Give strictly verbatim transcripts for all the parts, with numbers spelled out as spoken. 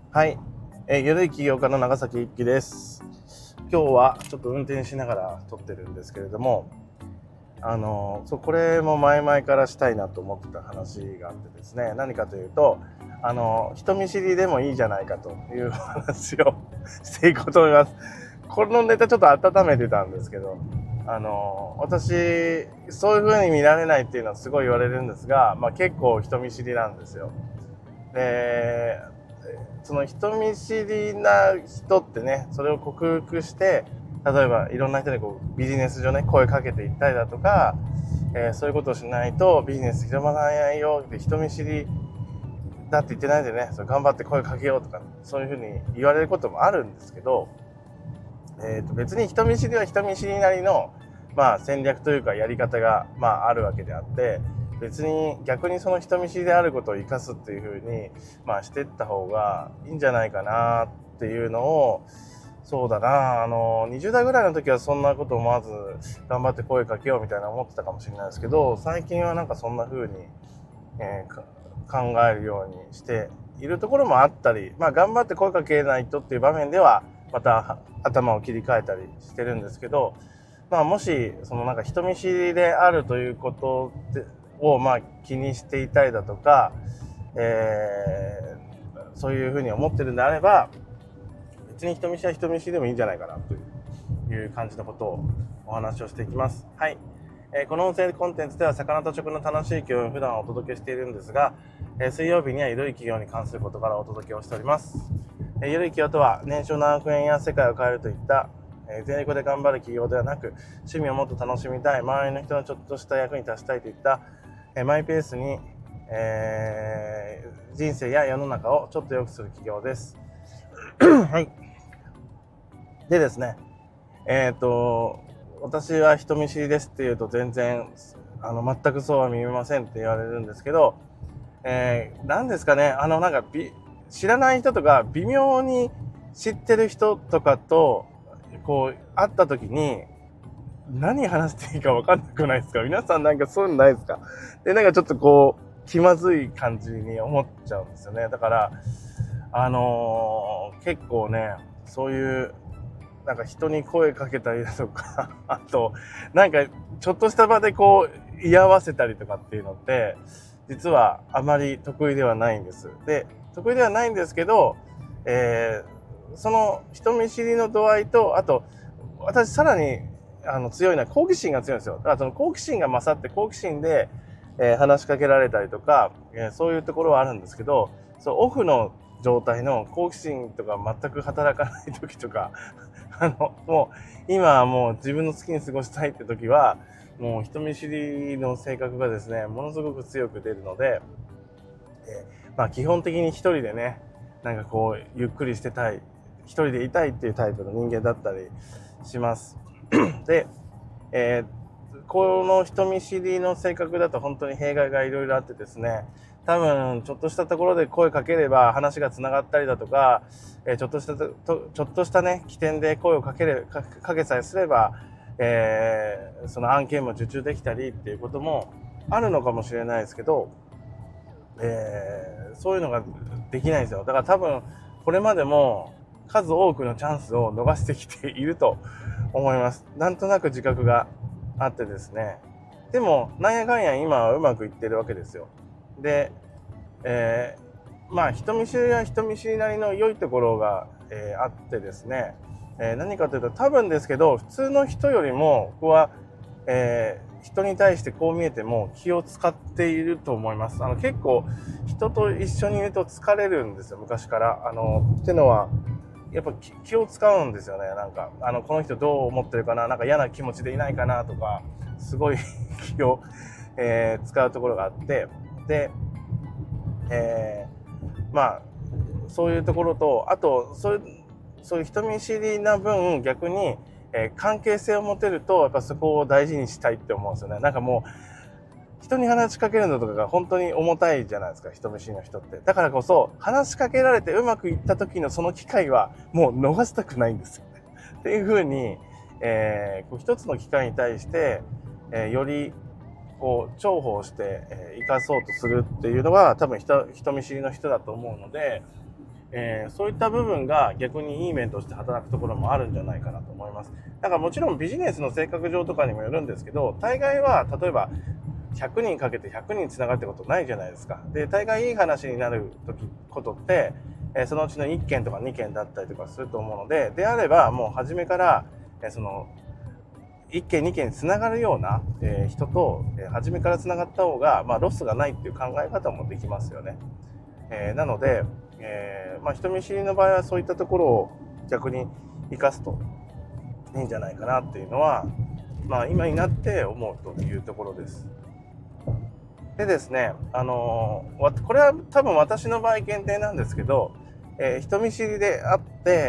はい、えー、ゆるい起業家の長崎一樹です。今日はちょっと運転しながら撮ってるんですけれども、あのー、そうこれも前々からしたいなと思ってた話があってですね、何かというと、あのー、人見知りでもいいじゃないかという話をしていこうと思います。このネタちょっと温めてたんですけど、あのー、私そういう風に見られないっていうのはすごい言われるんですが、まあ、結構人見知りなんですよ。でその人見知りな人ってね、それを克服して、例えばいろんな人にこうビジネス上ね声かけていったりだとか、えー、そういうことをしないとビジネス広まらないよって、人見知りだって言ってないでね、それ頑張って声かけようとか、そういうふうに言われることもあるんですけど、えー、と別に人見知りは人見知りなりの、まあ、戦略というかやり方が、まあ、あるわけであって、別に逆にその人見知りであることを生かすっていうふうに、まあ、していった方がいいんじゃないかなっていうのを、そうだな、あのにじゅう代ぐらいの時はそんなこと思わず頑張って声かけようみたいな思ってたかもしれないですけど、最近はなんかそんな風に、えー、考えるようにしているところもあったり、まあ、頑張って声かけないとっていう場面ではまた頭を切り替えたりしてるんですけど、まあ、もしそのなんか人見知りであるということをまあ気にしていたりだとか、えー、そういうふうに思ってるんであれば、別に人見知りは人見知りでもいいんじゃないかなという感じのことをお話をしていきます。はい、えー、この音声コンテンツでは魚と食の楽しい企業を普段お届けしているんですが、えー、水曜日にはゆるい企業に関する事柄をお届けをしております。えー、ゆるい企業とは年商何億円や世界を変えるといったえー、全力で頑張る企業ではなく、趣味をもっと楽しみたい、周りの人のちょっとした役に立ちたいといった、えー、マイペースに、えー、人生や世の中をちょっと良くする企業です。はい。でですね、えっと、私は人見知りですって言うと全然、あの、全くそうは見えませんって言われるんですけど、えー、何ですかね、あの、なんかび、知らない人とか、微妙に知ってる人とかと、こう、会った時に、何話していいか分かんなくないですか？皆さんなんかそういうのないですか？で、なんかちょっとこう、気まずい感じに思っちゃうんですよね。だから、あのー、結構ね、そういう、なんか人に声かけたりだとか、あと、なんかちょっとした場でこう、居合わせたりとかっていうのって、実はあまり得意ではないんです。で、得意ではないんですけど、えー、その人見知りの度合いと、あと、私さらにあの強いのは好奇心が強いんですよ。だからその好奇心が勝って好奇心で、えー、話しかけられたりとか、えー、そういうところはあるんですけど、そうオフの状態の好奇心とか全く働かない時とかあのもう今はもう自分の好きに過ごしたいって時は、もう人見知りの性格がですね、ものすごく強く出るので、えー、まあ基本的に一人でね、なんかこうゆっくりしてたい、一人でいたいっていうタイプの人間だったりします。で、えー、この人見知りの性格だと本当に弊害がいろいろあってですね、多分ちょっとしたところで声かければ話がつながったりだとか、えー、ちょっとしたとちょっとしたね起点で声をかけれかかけさえすれば、えー、その案件も受注できたりっていうこともあるのかもしれないですけど、えー、そういうのができないんですよ。だから多分これまでも数多くのチャンスを逃してきていると思います。なんとなく自覚があってですね。でもなんやかんや今はうまくいってるわけですよ。で、えー、まあ人見知りは人見知りなりの良いところが、えー、あってですね、えー、何かというと多分ですけど、普通の人よりもここは、えー、人に対してこう見えても気を使っていると思います。あの結構人と一緒にいると疲れるんですよ、昔から。あのってのはやっぱ気を使うんですよね。なんかあのこの人どう思ってるかな、なんか嫌な気持ちでいないかなとか、すごい気を、えー、使うところがあって、で、えー、まあそういうところと、あとそういうそういう人見知りな分逆に、えー、関係性を持てるとやっぱそこを大事にしたいって思うんですよね。なんかもう人に話しかけるのとかが本当に重たいじゃないですか、人見知りの人って。だからこそ話しかけられてうまくいった時のその機会はもう逃したくないんですよね。っていう風に、えー、こう一つの機会に対して、えー、よりこう重宝して、えー、生かそうとするっていうのが多分 人, 人見知りの人だと思うので、 えー、そういった部分が逆にいい面として働くところもあるんじゃないかなと思います。だからもちろんビジネスの性格上とかにもよるんですけど、大概は例えばひゃくにんかけてひゃくにんつながるってことないじゃないですか。で、大概いい話になる時ことって、えー、そのうちのいっけんとかにけんだったりとかすると思うので、であればもう初めから、えー、そのいっけんにけんにつながるような、えー、人と、えー、初めからつながった方が、まあ、ロスがないっていう考え方もできますよね。えー、なので、えーまあ、人見知りの場合はそういったところを逆に生かすといいんじゃないかなっていうのは、まあ、今になって思うというところです。でですね、あのー、これは多分私の場合限定なんですけど、えー、人見知りであって、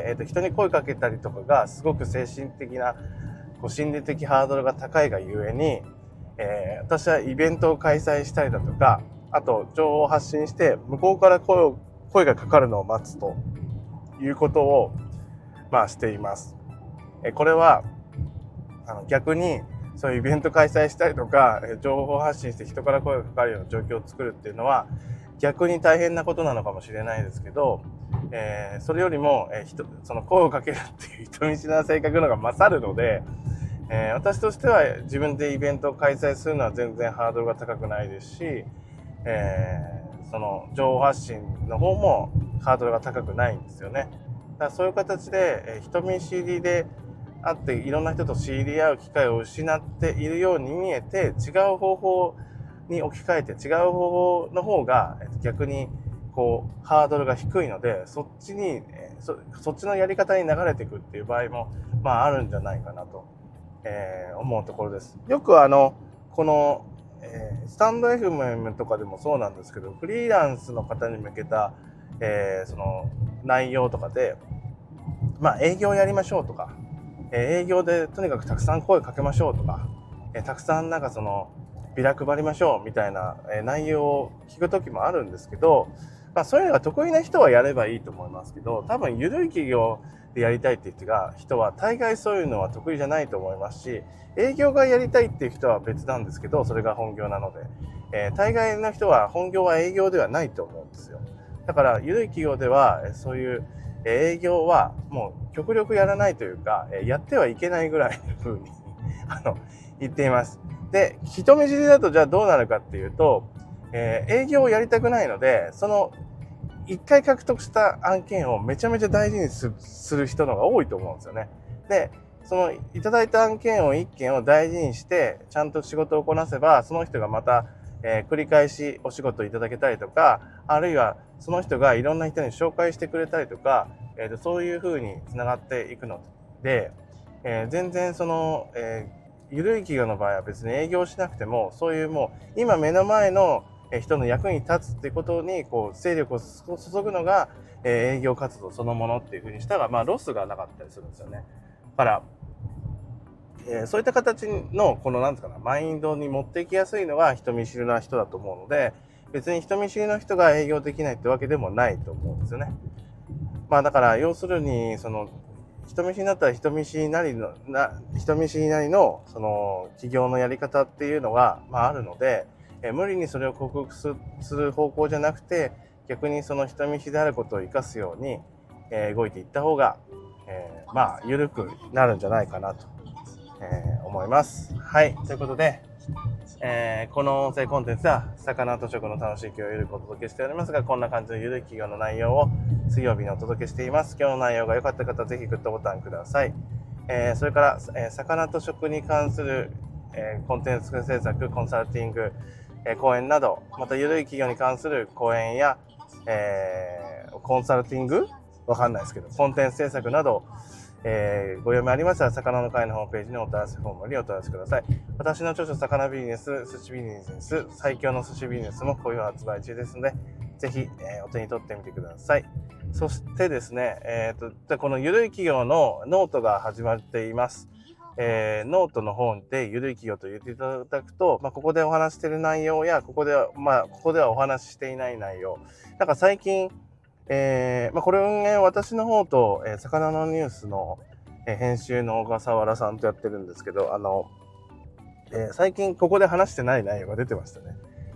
えーと、人に声かけたりとかがすごく精神的なこう心理的ハードルが高いがゆえに、えー、私はイベントを開催したりだとか、あと情報を発信して向こうから声を声がかかるのを待つということをまあしています。えこれはあの逆にそういうイベント開催したりとか情報発信して人から声がかかるような状況を作るっていうのは逆に大変なことなのかもしれないですけど、えー、それよりも、えー、人その声をかけるっていう人見知りな性格の方が勝るので、えー、私としては自分でイベントを開催するのは全然ハードルが高くないですし、えー、その情報発信の方もハードルが高くないんですよね。だからそういう形で、えー、人見知りであっていろんな人と知り合う機会を失っているように見えて、違う方法に置き換えて違う方法の方が逆にこうハードルが低いので、そっちに そ, そっちのやり方に流れていくっていう場合もまああるんじゃないかなと、えー、思うところです。よくあのこの、えー、スタンド エフエム とかでもそうなんですけど、フリーランスの方に向けた、えー、その内容とかで、まあ営業やりましょうとか、営業でとにかくたくさん声かけましょうとか、えたくさんなんかそのビラ配りましょうみたいな内容を聞く時もあるんですけど、まあそういうのが得意な人はやればいいと思いますけど、多分緩い企業でやりたいっていう人が人は大概そういうのは得意じゃないと思いますし、営業がやりたいっていう人は別なんですけど、それが本業なので、えー、大概の人は本業は営業ではないと思うんですよ。だから緩い企業ではそういう営業はもう極力やらないというか、やってはいけないぐらいの風にあの言っています。で、人見知りだとじゃあどうなるかっていうと、えー、営業をやりたくないので、その一回獲得した案件をめちゃめちゃ大事にする人の方が多いと思うんですよね。で、そのいただいた案件を一件を大事にしてちゃんと仕事をこなせば、その人がまたえー、繰り返しお仕事いただけたりとか、あるいはその人がいろんな人に紹介してくれたりとか、えー、とそういう風につながっていくので、えー、全然その、えー、緩い企業の場合は別に営業しなくても、そういうもう今目の前の人の役に立つってことにこう精力を注ぐのが、えー、営業活動そのものっていう風にしたら、まあロスがなかったりするんですよね。だからえー、そういった形のこのなんですかな、マインドに持っていきやすいのが人見知りな人だと思うので、別に人見知りの人が営業できないってわけでもないと思うんですよね。まあだから要するにその人見知りになったら人見知りなりのな人見知りなりのその企業のやり方っていうのがまああるので、えー、無理にそれを克服する方向じゃなくて、逆にその人見知りであることを生かすように、えー、動いていった方が、えー、まあ緩くなるんじゃないかなと。えー、思います。はい。ということで、えー、この音声コンテンツは、魚と食の楽しい気をゆるくお届けしておりますが、こんな感じのゆるい企業の内容を水曜日にお届けしています。今日の内容が良かった方はぜひグッドボタンください。えー、それから、えー、魚と食に関する、えー、コンテンツ制作、コンサルティング、えー、講演など、またゆるい企業に関する講演や、えー、コンサルティングわかんないですけど、コンテンツ制作など、えー、ご読みありましたら、魚の会のホームページにお問い合わせフォームにお問い合わせください。私の著書、魚ビジネス、寿司ビジネス、最強の寿司ビジネスも好評発売中ですので、ぜひ、えー、お手に取ってみてください。そしてですね、えー、とこのゆるい企業のノートが始まっています。えー、ノートの方でゆるい企業と言っていただくと、まあ、ここでお話している内容や、ここでは、まあ、ここではお話ししていない内容。なんか最近、えーまあ、これ運営私の方と、えー、魚のニュースの、えー、編集の小笠原さんとやってるんですけど、あの、えー、最近ここで話してない内容が出てましたね。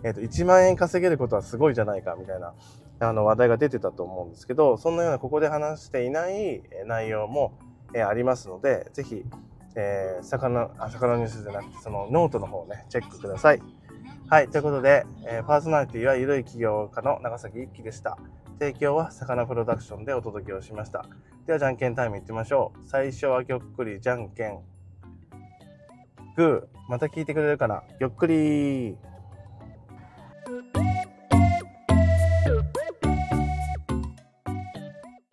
えーと、いちまんえん稼げることはすごいじゃないかみたいなあの話題が出てたと思うんですけど、そんなようなここで話していない内容も、えー、ありますので、ぜひ、えー、魚あ魚ニュースじゃなくてそのノートの方をねチェックください。はい、ということで、えー、パーソナリティはゆるい起業家の長崎一樹でした。提供は魚プロダクションでお届けをしました。ではじゃんけんタイムいってみましょう。最初はぎょっくりじゃんけんグー。また聞いてくれるかな。ぎょっくりー。